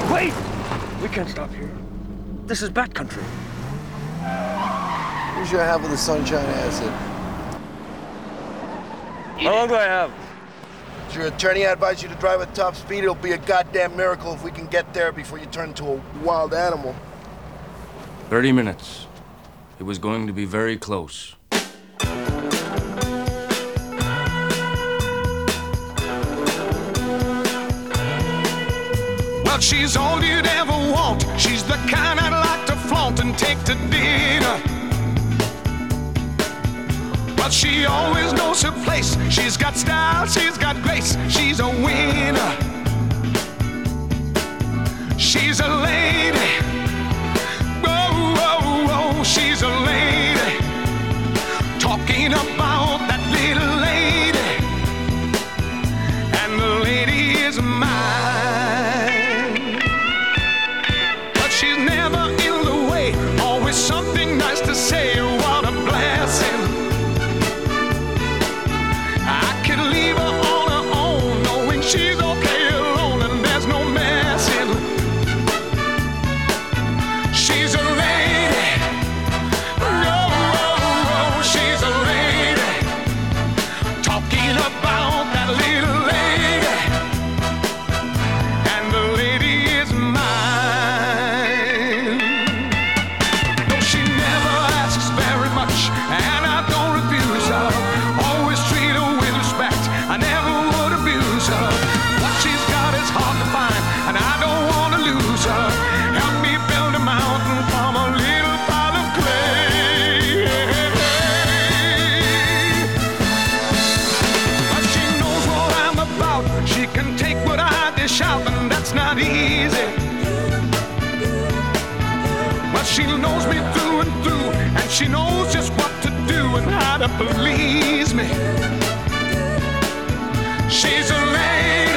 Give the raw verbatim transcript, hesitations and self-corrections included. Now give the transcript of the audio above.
Wait! We can't stop here. This is Bat Country. Here's your half of the sunshine acid. How long do I have? It's your attorney. I advise you to drive at top speed. It'll be a goddamn miracle if we can get there before you turn into a wild animal. Thirty minutes. It was going to be very close. Well, she's all you'd ever want. She's the kind I'd like to flaunt and take to dinner. But she always knows her place. She's got style, she's got grace. She's a winner. She's a lady. Whoa, whoa, whoa, she's a lady. Talking about that little lady. And the lady is mine. But she's never in the way. Always something nice to say. What a blessing. I could leave her on her own, knowing she's okay alone and there's no messing. She's a lady. No, oh, oh, she's a lady. Talking about that little lady. And the lady is mine. No, she never asks very much, and I don't refuse her. Always treat her with respect. I never would abuse her. What she's got is hard to find, and I don't want to lose her. Help me build a mountain from a little pile of clay. But she knows what I'm about. She can take what I dish out, and that's not easy. But she knows me through and through, and she knows just what to do and how to please me. She's a lady.